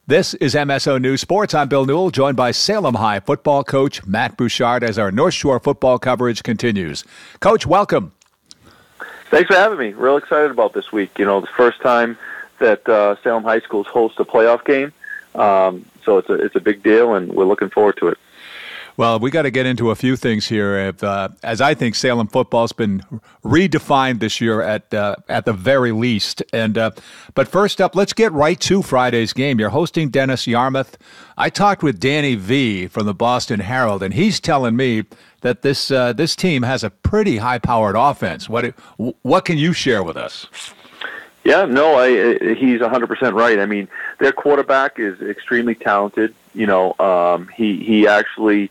This is MSO News Sports. I'm Bill Newell, joined by Salem High football coach Matt Bouchard as our North Shore football coverage continues. Coach, welcome. Thanks for having me. Real excited about this week. You know, the first time that Salem High Schools host a playoff game, so it's a big deal, and we're looking forward to it. Well, we got to get into a few things here. As I think Salem football's been redefined this year at the very least. But first up, let's get right to Friday's game. You're hosting Dennis Yarmouth. I talked with Danny V from the Boston Herald, and he's telling me that this team has a pretty high-powered offense. What can you share with us? Yeah, no, he's 100% right. I mean, their quarterback is extremely talented. You know, he actually,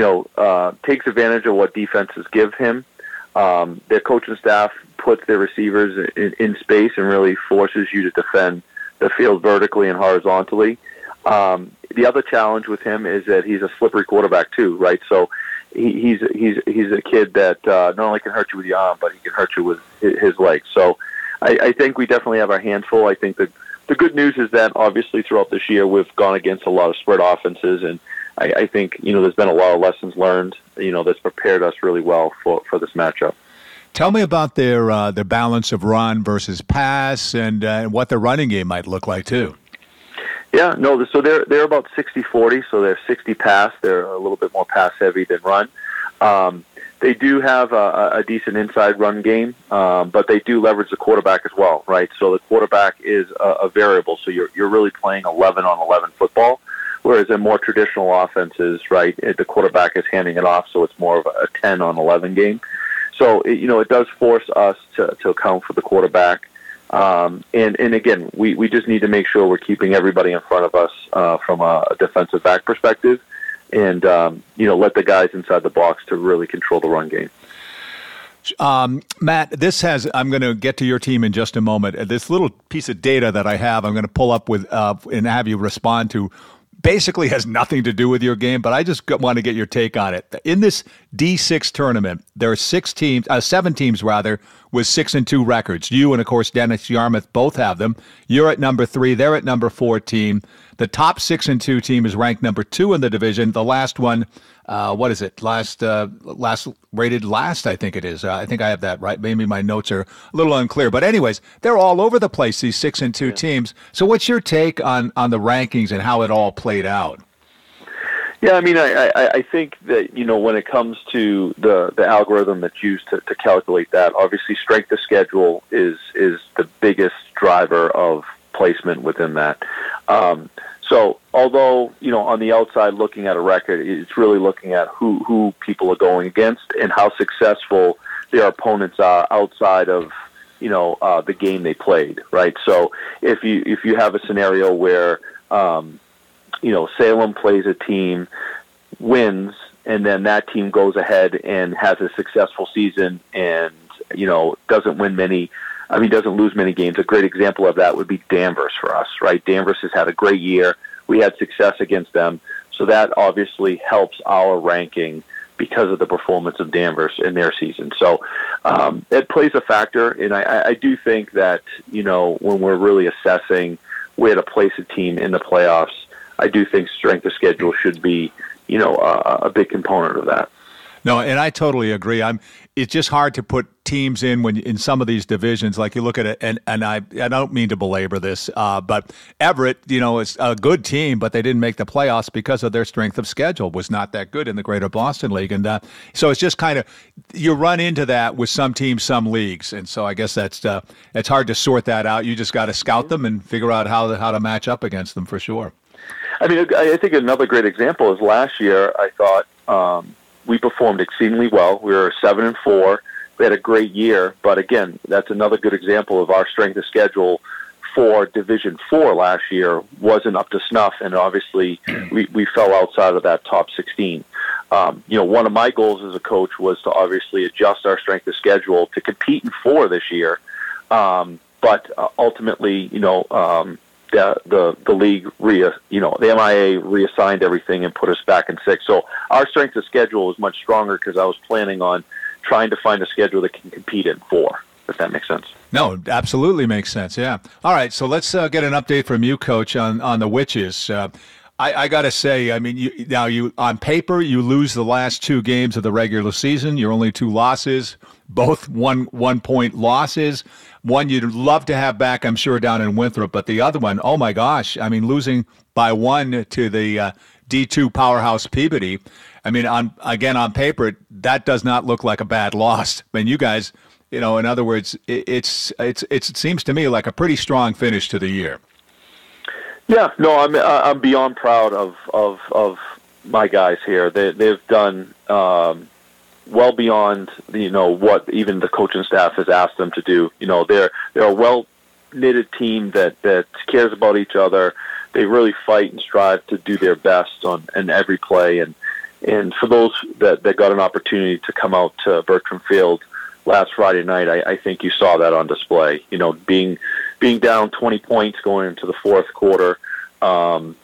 takes advantage of what defenses give him. Their coaching staff puts their receivers in space and really forces you to defend the field vertically and horizontally. The other challenge with him is that he's a slippery quarterback too, right? So he's a kid that not only can hurt you with your arm, but he can hurt you with his legs. So I think we definitely have our hands full. I think the good news is that obviously throughout this year we've gone against a lot of spread offenses, and I think there's been a lot of lessons learned that's prepared us really well for this matchup. Tell me about their balance of run versus pass, and what the running game might look like too. Yeah, no, so they're about 60-40, so they're 60 pass. They're a little bit more pass heavy than run. They do have a decent inside run game, but they do leverage the quarterback as well, right? So the quarterback is a variable, so you're really playing 11-on-11 football, whereas in more traditional offenses, right, the quarterback is handing it off, so it's more of a 10-on-11 game. So it does force us to account for the quarterback, and again, we just need to make sure we're keeping everybody in front of us from a defensive back perspective. And, let the guys inside the box to really control the run game. Matt, I'm going to get to your team in just a moment. This little piece of data that I have, I'm going to pull up with and have you respond to, basically has nothing to do with your game, but I just want to get your take on it. In this D6 tournament, there are 7 teams with 6-2 records. You and, of course, Dennis Yarmouth both have them. You're at number 3. They're at number 14. The top 6-2 team is ranked number 2 in the division. The last one, what is it? Rated last, I think it is. I think I have that right. Maybe my notes are a little unclear. But anyways, they're all over the place, these 6-2 teams. So what's your take on the rankings and how it all played out? Yeah, I mean, I think that, when it comes to the algorithm that's used to calculate that, obviously strength of schedule is the biggest driver of placement within that. So although, on the outside looking at a record, it's really looking at who people are going against and how successful their opponents are outside of, the game they played, right? So if you have a scenario where, Salem plays a team, wins, and then that team goes ahead and has a successful season and, doesn't lose many games. A great example of that would be Danvers for us, right? Danvers has had a great year. We had success against them. So that obviously helps our ranking because of the performance of Danvers in their season. So it plays a factor. And I do think that, when we're really assessing where to place a team in the playoffs, I do think strength of schedule should be, a big component of that. No, and I totally agree. It's just hard to put teams when in some of these divisions. Like you look at it, and I don't mean to belabor this, but Everett, is a good team, but they didn't make the playoffs because of their strength of schedule was not that good in the Greater Boston League, and so it's just kind of you run into that with some teams, some leagues, and so I guess it's hard to sort that out. You just got to scout them and figure out how to match up against them for sure. I mean, I think another great example is last year. I thought. We performed exceedingly well. We were 7-4. We had a great year, but again, that's another good example of our strength of schedule for Division 4 last year wasn't up to snuff, and obviously we fell outside of that top 16. One of my goals as a coach was to obviously adjust our strength of schedule to compete in 4 this year, but ultimately, the league the MIA reassigned everything and put us back in 6. So our strength of schedule was much stronger because I was planning on trying to find a schedule that can compete in 4, if that makes sense. No, absolutely makes sense. Yeah. All right. So let's get an update from you, Coach, on the Witches. I got to say, I mean, you on paper you lose the last two games of the regular season. You're only two losses, both 1 point losses. One you'd love to have back, I'm sure, down in Winthrop, but the other one, oh my gosh! I mean, losing by one to the D2 powerhouse Peabody. I mean, on paper, that does not look like a bad loss. I mean, you guys. In other words, it seems to me like a pretty strong finish to the year. Yeah, no, I'm beyond proud of my guys here. They've done well beyond what even the coaching staff has asked them to do. They're a well knitted team that cares about each other. They really fight and strive to do their best in every play. And for those that got an opportunity to come out to Bertram Field last Friday night, I think you saw that on display. Being down 20 points going into the fourth quarter, and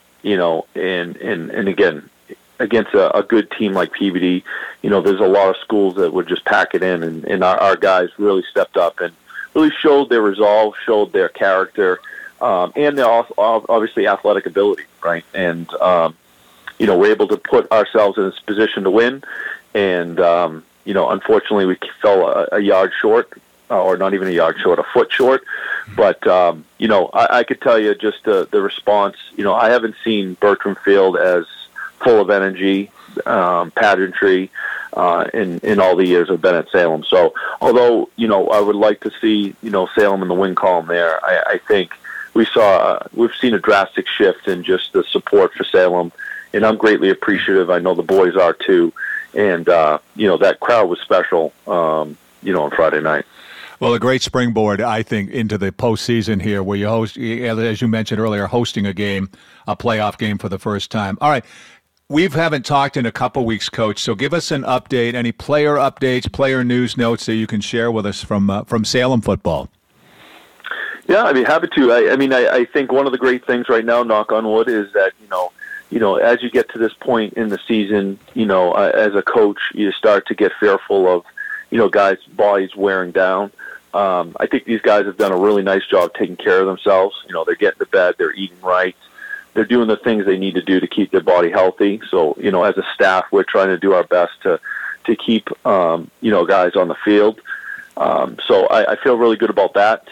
again against a good team like Peabody, there's a lot of schools that would just pack it in, and our guys really stepped up and really showed their resolve, showed their character, and their obviously athletic ability, right? And we're able to put ourselves in this position to win, and unfortunately, we fell a yard short, or not even a yard short, a foot short. But, I could tell you just the response. I haven't seen Bertram Field as full of energy, pageantry, in all the years I've been at Salem. So, although, I would like to see, Salem in the win column there, I think we've seen a drastic shift in just the support for Salem, and I'm greatly appreciative. I know the boys are too. And, that crowd was special, on Friday night. Well, a great springboard, I think, into the postseason here where you host, as you mentioned earlier, hosting a playoff game for the first time. All right. We haven't talked in a couple weeks, Coach, so give us an update, any player updates, player news notes that you can share with us from Salem football. Yeah, I'd be happy to. I think one of the great things right now, knock on wood, is that, as you get to this point in the season, as a coach, you start to get fearful of, guys' bodies wearing down. I think these guys have done a really nice job taking care of themselves. They're getting to bed, they're eating right, they're doing the things they need to do to keep their body healthy. So, as a staff, we're trying to do our best to keep, guys on the field. So I feel really good about that.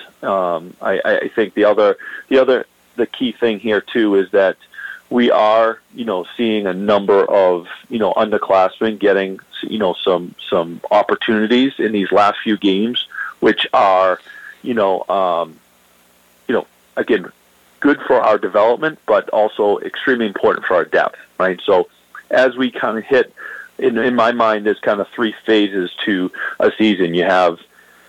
I think the key thing here too is that we are, seeing a number of, underclassmen getting, some opportunities in these last few games, which are, again, good for our development, but also extremely important for our depth, right? So as we kind of hit, in my mind, there's kind of three phases to a season. You have,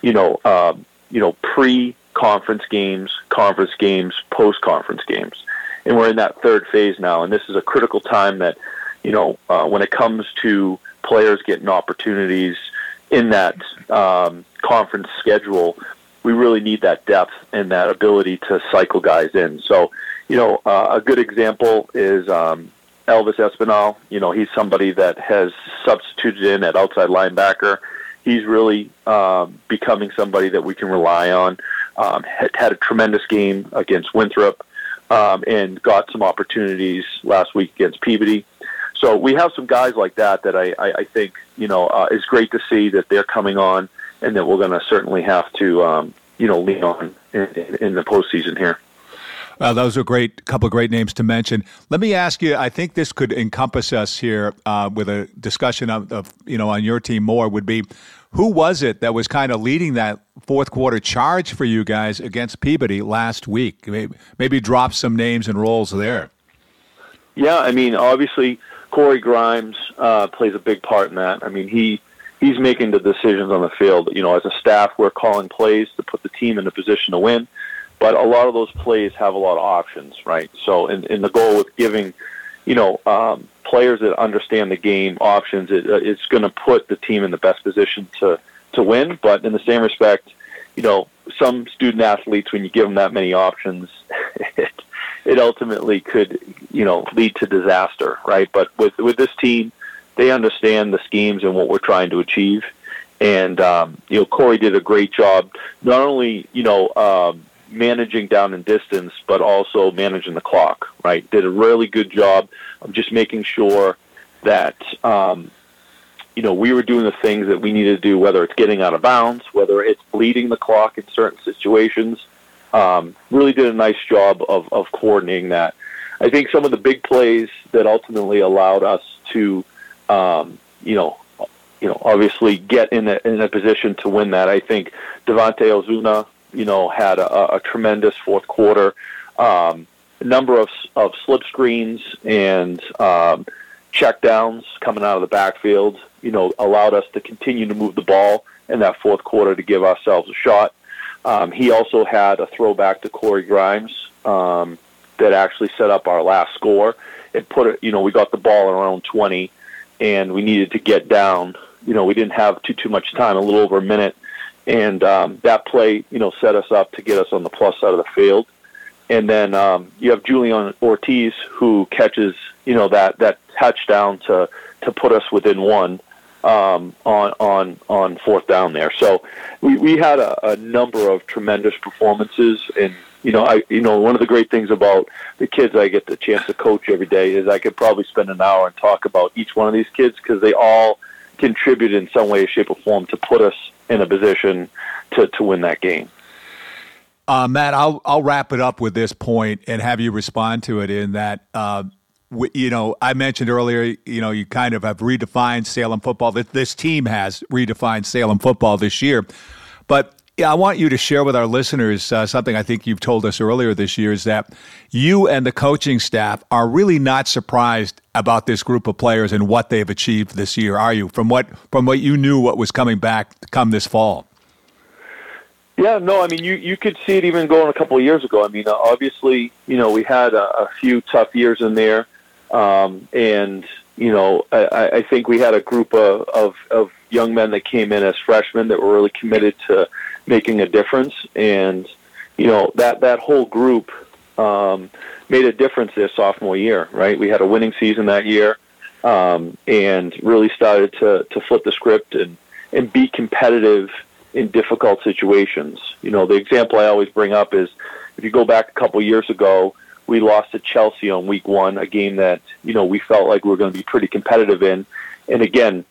pre-conference games, conference games, post-conference games. And we're in that third phase now, and this is a critical time that, when it comes to players getting opportunities in that conference schedule, we really need that depth and that ability to cycle guys in. So, a good example is Elvis Espinal. He's somebody that has substituted in at outside linebacker. He's really becoming somebody that we can rely on. Had a tremendous game against Winthrop. And got some opportunities last week against Peabody. So we have some guys like that I think, is great to see that they're coming on and that we're going to certainly have to, lean on in the postseason here. Well, those are couple of great names to mention. Let me ask you, I think this could encompass us here with a discussion of on your team more would be, who was it that was kind of leading that fourth quarter charge for you guys against Peabody last week? Maybe drop some names and roles there. Yeah, obviously Corey Grimes plays a big part in that. He's making the decisions on the field. As a staff, we're calling plays to put the team in a position to win. But a lot of those plays have a lot of options, right? So in the goal with giving, players that understand the game options, it's going to put the team in the best position to win. But in the same respect, some student athletes, when you give them that many options, it ultimately could, lead to disaster, right? But with this team, they understand the schemes and what we're trying to achieve. And, Corey did a great job, not only, managing down and distance, but also managing the clock, right? Did a really good job of just making sure that, we were doing the things that we needed to do, whether it's getting out of bounds, whether it's bleeding the clock in certain situations. Really did a nice job of coordinating that. I think some of the big plays that ultimately allowed us to, obviously get in a position to win that. I think Devontae Ozuna, had a tremendous fourth quarter. A number of slip screens and check downs coming out of the backfield, allowed us to continue to move the ball in that fourth quarter to give ourselves a shot. He also had a throwback to Corey Grimes that actually set up our last score. It put it, we got the ball around 20, and we needed to get down. We didn't have too much time, a little over a minute, and that play, set us up to get us on the plus side of the field. And then you have Julian Ortiz who catches, that touchdown to put us within one on fourth down there. So we had a number of tremendous performances, and one of the great things about the kids I get the chance to coach every day is I could probably spend an hour and talk about each one of these kids because they all contribute in some way, shape, or form to put us in a position to win that game. Matt, I'll wrap it up with this point and have you respond to it in that, I mentioned earlier, you kind of have redefined Salem football. This team has redefined Salem football this year. But I want you to share with our listeners something I think you've told us earlier this year is that you and the coaching staff are really not surprised about this group of players and what they've achieved this year, are you? From what you knew what was coming back come this fall? Yeah, no, I mean, you could see it even going a couple of years ago. I mean, obviously, we had a few tough years in there. And, I think we had a group of young men that came in as freshmen that were really committed to making a difference. And, that whole group made a difference their sophomore year, right? We had a winning season that year and really started to flip the script and be competitive in difficult situations. The example I always bring up is if you go back a couple years ago, we lost to Chelsea on week 1, a game that, we felt like we were going to be pretty competitive in. And again,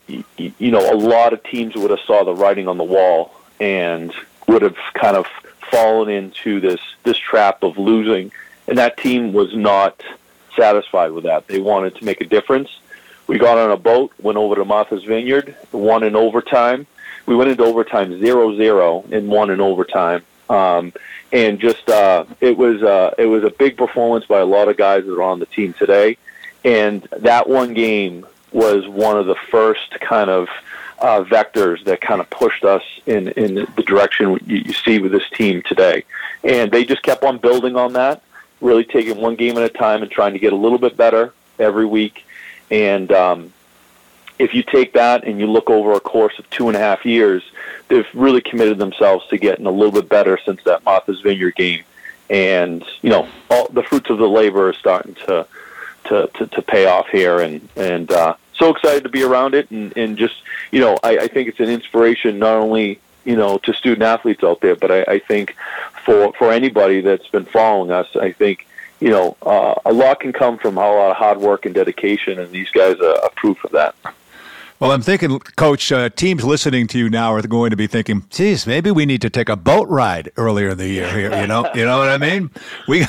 a lot of teams would have saw the writing on the wall and would have kind of fallen into this trap of losing. And that team was not satisfied with that. They wanted to make a difference. We got on a boat, went over to Martha's Vineyard, won in overtime. We went into overtime 0-0 and won in overtime. And just it was a big performance by a lot of guys that are on the team today. And that one game was one of the first kind of vectors that kind of pushed us in the direction you see with this team today. And they just kept on building on that, really taking one game at a time and trying to get a little bit better every week. And if you take that and you look over a course of 2.5 years, they've really committed themselves to getting a little bit better since that Martha's Vineyard game. And, all the fruits of the labor are starting to pay off here. And so excited to be around it. And just, I think it's an inspiration not only, to student athletes out there, but I think for anybody that's been following us, I think, a lot can come from a lot of hard work and dedication, and these guys are proof of that. Well, I'm thinking, Coach, teams listening to you now are going to be thinking, geez, maybe we need to take a boat ride earlier in the year here, you know what I mean? We,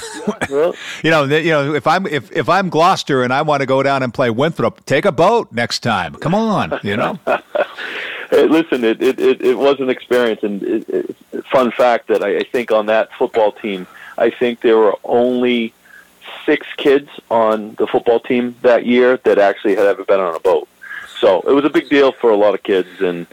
if I'm Gloucester and I want to go down and play Winthrop, take a boat next time. Come on, Hey, listen, it was an experience, and fun fact that I think on that football team, I think there were only 6 kids on the football team that year that actually had ever been on a boat. So it was a big deal for a lot of kids, and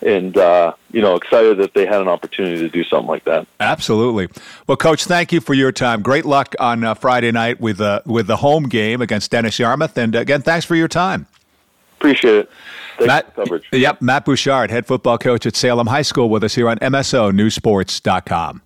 excited that they had an opportunity to do something like that. Absolutely. Well, Coach, thank you for your time. Great luck on Friday night with the home game against Dennis Yarmouth, and again, thanks for your time. Appreciate it. Thanks for the coverage. Yep, Matt Bouchard, head football coach at Salem High School, with us here on MSO Newsports.com.